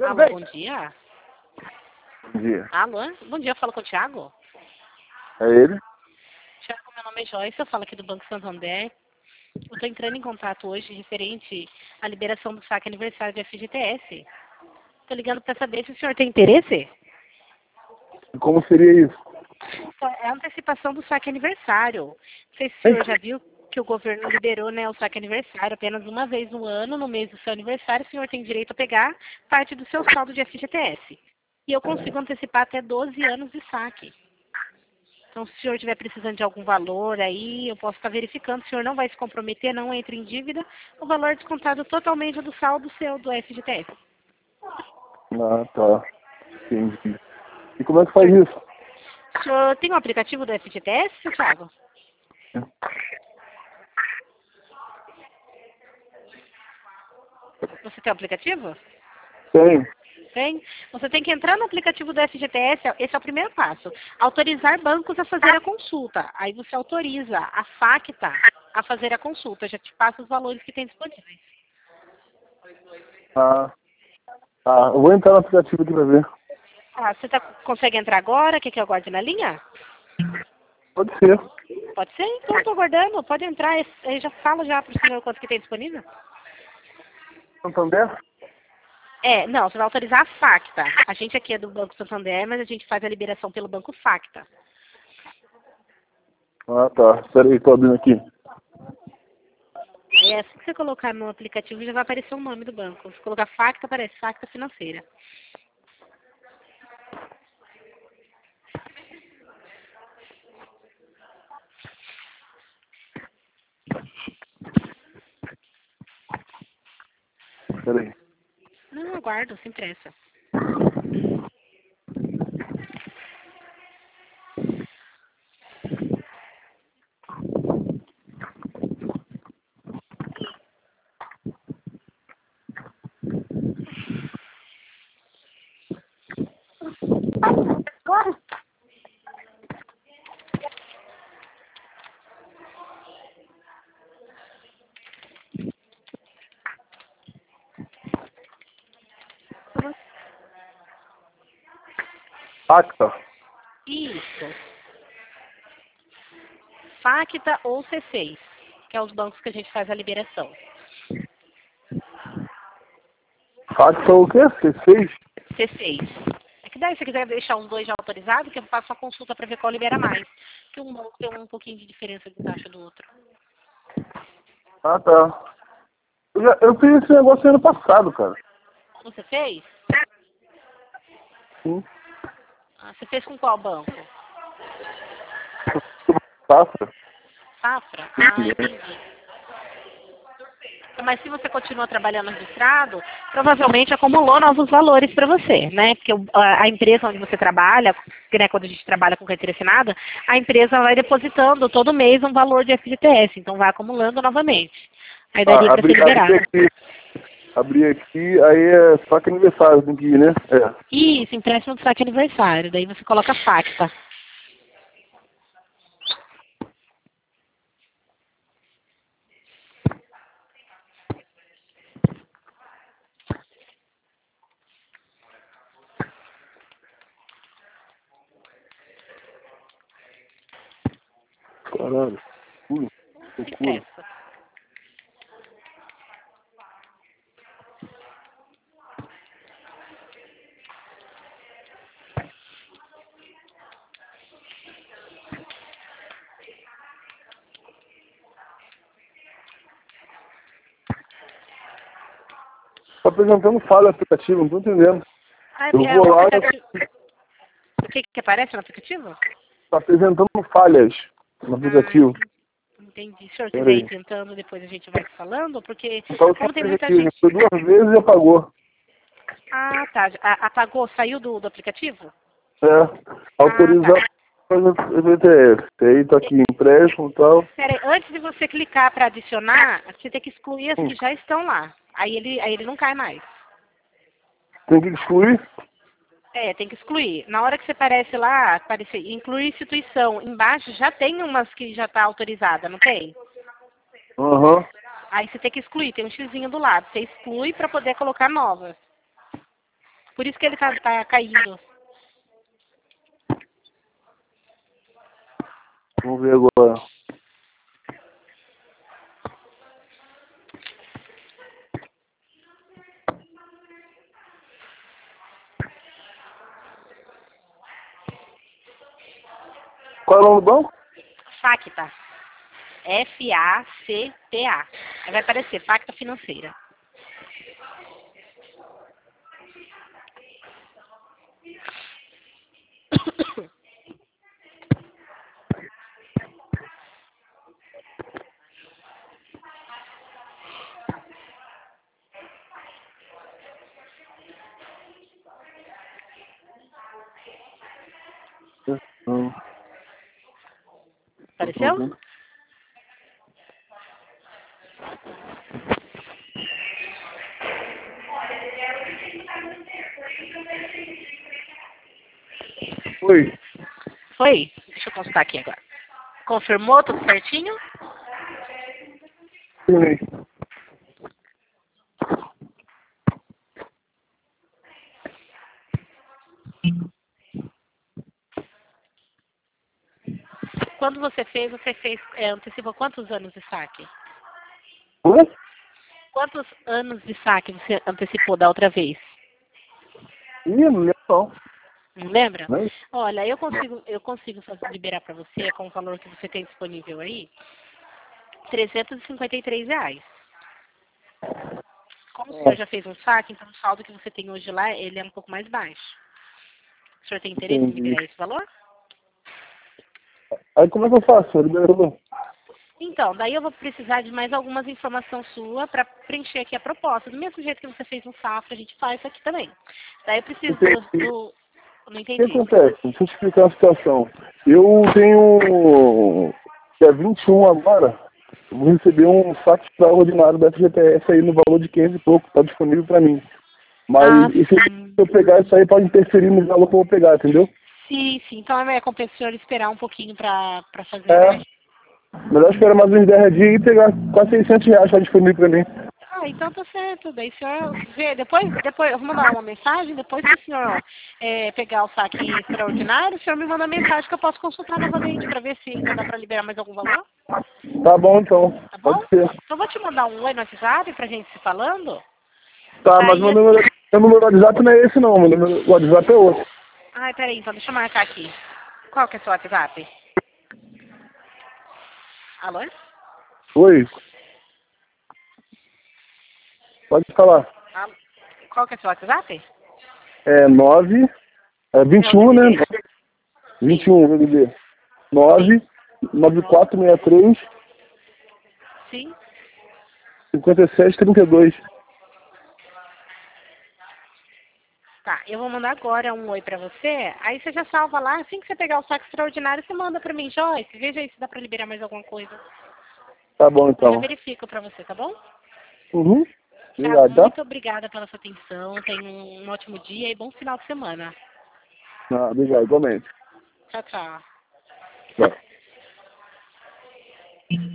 Alô, bom dia. Bom dia. Alô, bom dia, eu falo com o Thiago. É ele? Thiago, meu nome é Joyce, eu falo aqui do Banco Santander. Eu estou entrando em contato hoje referente à liberação do saque aniversário do FGTS. Estou ligando para saber se o senhor tem interesse. E como seria isso? É a antecipação do saque aniversário. Não sei se o senhor já viu que o governo liberou, né, o saque aniversário apenas uma vez no ano, no mês do seu aniversário, o senhor tem direito a pegar parte do seu saldo de FGTS. E eu consigo antecipar até 12 anos de saque. Então, se o senhor estiver precisando de algum valor aí, eu posso estar verificando. O senhor não vai se comprometer, não entra em dívida. O valor é descontado totalmente do saldo seu do FGTS. Ah, tá. Entendi. E como é que faz isso? O senhor tem um aplicativo do FGTS, seu Thiago? Você tem um aplicativo? Tem. Tem? Você tem que entrar no aplicativo do FGTS, esse é o primeiro passo. Autorizar bancos a fazer a consulta. Aí você autoriza a Facta a fazer a consulta. Já te passa os valores que tem disponíveis. Ah, tá. Eu vou entrar no aplicativo aqui pra ver. Ah, você consegue entrar agora? Quer que eu aguarde na linha? Pode ser. Pode ser? Então estou aguardando. Pode entrar. Aí já fala já para o senhor quanto que tem disponível. Santander? Não, você vai autorizar a Facta. A gente aqui é do Banco Santander, mas a gente faz a liberação pelo Banco Facta. Ah, tá. Espera aí, tô abrindo aqui. É assim que você colocar no aplicativo já vai aparecer o nome do banco. Se colocar Facta, aparece Facta Financeira. Espera aí. Não, aguardo, sem pressa. Acta. Isso. Facta ou C6, que é os bancos que a gente faz a liberação. Acta o quê? C6? C6. É que daí, se você quiser deixar os dois já autorizados, que eu faço a consulta para ver qual libera mais. Que um banco tem um pouquinho de diferença de taxa do outro. Ah, tá. Eu fiz esse negócio ano passado, cara. Você fez? Sim. Ah, você fez com qual banco? Safra? Safra? Ah, entendi. Mas se você continua trabalhando registrado, provavelmente acumulou novos valores para você, né? Porque a empresa onde você trabalha, né, quando a gente trabalha com carteira assinada, a empresa vai depositando todo mês um valor de FGTS, então vai acumulando novamente. Aí daria para ser liberado. Abri aqui, aí é saque aniversário, tem que ir, né? É. Isso, empréstimo do saque aniversário. Daí você coloca Facta. Caralho. Loucura. Impressa. Tá apresentando falha aplicativo, não tô entendendo. Eu vou O lá aplicativo... O que aparece no aplicativo? tá apresentando falhas no Ah, aplicativo. entendi. Se o senhor Pera quiser ir aí. tentando, depois a gente vai falando, porque Então, eu como tem fiz muita aqui, gente... foi 2 vezes e apagou. Ah, tá. Apagou, saiu do aplicativo? É. Ah, tá. Autorizar o VTS. Aí tá aqui, empréstimo e tal. Peraí, antes de você clicar para adicionar, você tem que excluir as Hum. que já estão lá. Aí ele não cai mais. Tem que excluir? Tem que excluir. Na hora que você aparece lá, aparece incluir instituição, embaixo já tem umas que já está autorizada, não tem? Aham. Aí você tem que excluir, tem um xizinho do lado. Você exclui para poder colocar novas. Por isso que ele tá caindo. Vamos ver agora. Qual é o nome do banco? Facta. F-A-C-T-A. Aí vai aparecer, Facta Financeira. Apareceu? Oi. Foi? Deixa eu consultar aqui agora. Confirmou tudo certinho? Sim. Quando você fez antecipou quantos anos de saque? Oi? Quantos anos de saque você antecipou da outra vez? Ih, não lembro não. Não lembra? Não. Olha, eu consigo liberar para você com o valor que você tem disponível aí, R$ 353. Como o senhor já fez um saque, então o saldo que você tem hoje lá, ele é um pouco mais baixo. O senhor tem interesse em Entendi. liberar esse valor? Aí como é que eu faço? Liberou? Então, daí eu vou precisar de mais algumas informações suas para preencher aqui a proposta. Do mesmo jeito que você fez no Safra, a gente faz isso aqui também. Daí eu preciso Não O que entendi. acontece? Deixa eu te explicar a situação. Eu tenho, dia 21 agora, eu vou receber um saque extraordinário da FGTS aí no valor de 500 e pouco, tá disponível pra mim. Mas e se Sim. eu pegar isso aí pode interferir no valor que eu vou pegar, entendeu? Sim. Então é compensa o senhor esperar um pouquinho para fazer, É, né? melhor esperar mais uns 10 dias e pegar quase R$ 600 tá disponível pra mim. Então tá certo. Daí o senhor vê, depois eu vou mandar uma mensagem, depois que o senhor pegar o saque extraordinário, o senhor me manda mensagem que eu posso consultar novamente para ver se ainda dá para liberar mais algum valor, Tá bom então, tá bom? pode ser. Então vou te mandar um oi no WhatsApp pra gente se falando. Tá, mas Daí, meu número do WhatsApp não é esse não, meu número do WhatsApp é outro. peraí, então deixa eu marcar aqui. Qual que é o seu WhatsApp? Alô? Oi, pode falar. Alô? Qual que é o seu WhatsApp? É É o 21, né? DDD. Sim, 21, vou dizer. sim, 99463 sim. 5732. Tá, eu vou mandar agora um oi pra você. Aí você já salva lá. Assim que você pegar o saco extraordinário, você manda pra mim, Joyce. Veja aí se dá pra liberar mais alguma coisa. Tá bom Eu já então. verifico pra você, tá bom? Uhum. Tá, Obrigado, tá? muito obrigada pela sua atenção. Tenha um ótimo dia e bom final de semana. Ah, obrigado, igualmente. Tchau, tchau. Tchau.